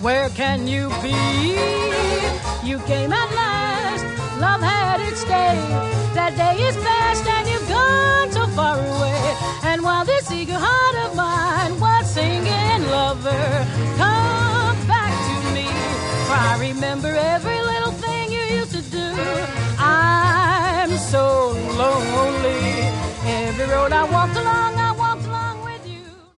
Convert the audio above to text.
where can you be? You came at last, love had its day. That day is past and you've gone so far away. And while this eager heart of mine was singing, lover, come back to me. For I remember every little thing you used to do. I'm so lonely. Every road I walked along